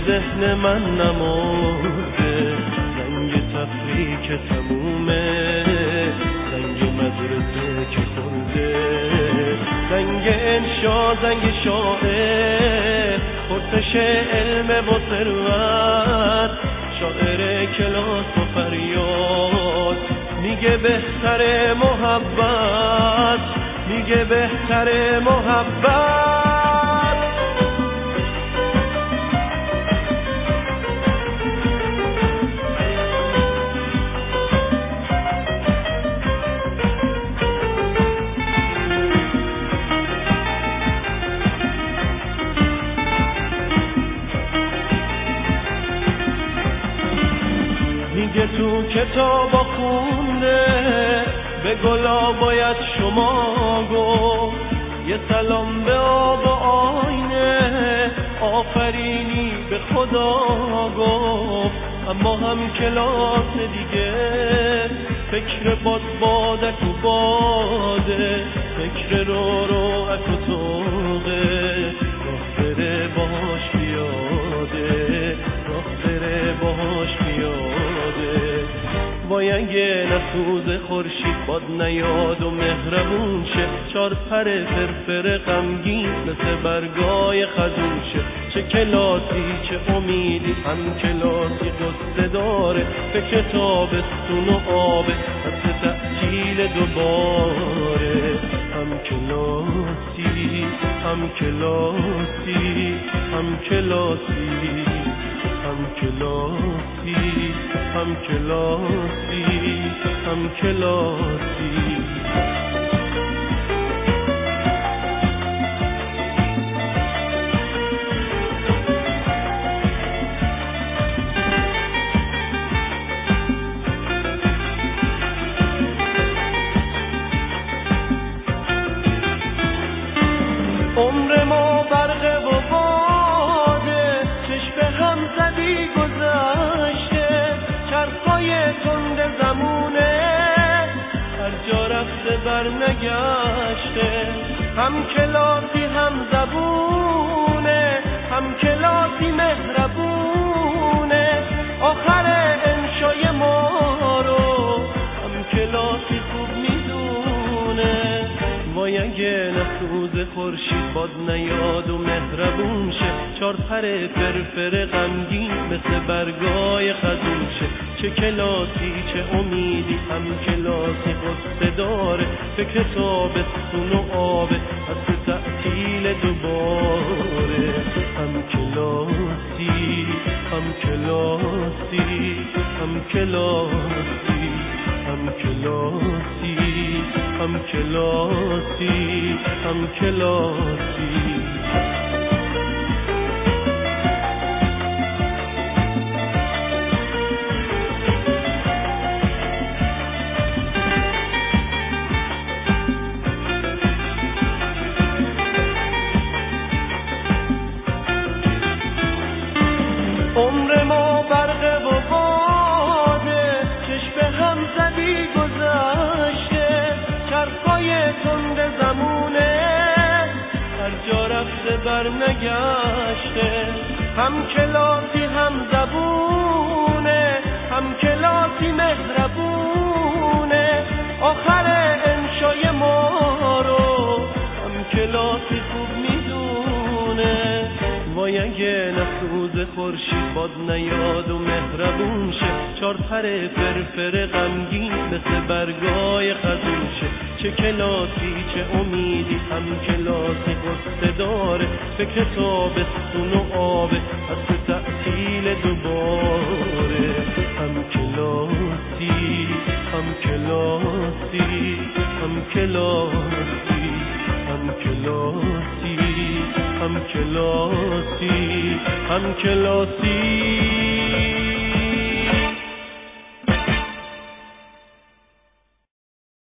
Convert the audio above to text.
ذهن من نمرده، زنگ تفریق تمومه، زنگ مدرسه که خورده، زنگ انشا، زنگ شاعر، پرسش علم و ثروت، شاعر کلاس و فریاد، میگه بهتر محبت، میگه بهتر محبت. میگه تو کتابا خونده، به گلا باید شما گفت، یه سلام به آب و آینه، آفرینی به خدا گفت. اما هم کلاس دیگه فکر بادک و باده، فکر رو اک و توقه، راه بره باش بیاده، راه بره باش بیاده. وای اگه نسوز خورشید باد نیاد و مهربون شه، چار پر فرفر غمگین مثل برگای خزون شه. چه کلاسی چه امیدی، هم کلاسی قصه داره، فکر تابستون و آبه، مثل تعطیل دوباره. هم کلاسی، هم کلاسی، هم کلاسی، هم کلاسی، هم کلاسی، هم کلاسی. عمر ما برقه و باده، چشم هم زدی گذشته، چرخای تند زمونه، هر جا رفته بر نگشته. هم کلاسی هم زبونه، هم کلاسی مهربونه، آخر انشای ما رو هم کلاسی خوب میدونه. وای اگه نسوز خورشید باد نیاد و مهربون شه، چار پر فرفر غمگین مثل برگای خزون شه. چه کلاسی چه امیدی، هم کلاسی قصه داره، فکر تابستون و آبه، مثل تعطیل دوباره. هم کلاسی، هم کلاسی، هم کلاسی، هم کلاسی، هم کلاسی، هم کلاسی. عمر ما برقه و باده، چشم هم زدی گذشته، چرخای تند زمونه، هر جا رفته بر نگشته. هم کلاسی هم زبونه، هم کلاسی مهربونه، آخر انشای ما رو هم کلاسی خوب میدونه. وای اگه نسوز خورشید باد نیاد و مهربون شه، چار پر فرفر غمگین مثل برگای خزون شه. چه کلاسی چه امیدی، هم کلاسی قصه داره، فکر تابستون و آبه، مثل تعطیل دوباره. هم کلاسی، هم کلاسی، هم کلاسی، هم کلاسی، هم کلاسی، هم کلاسی.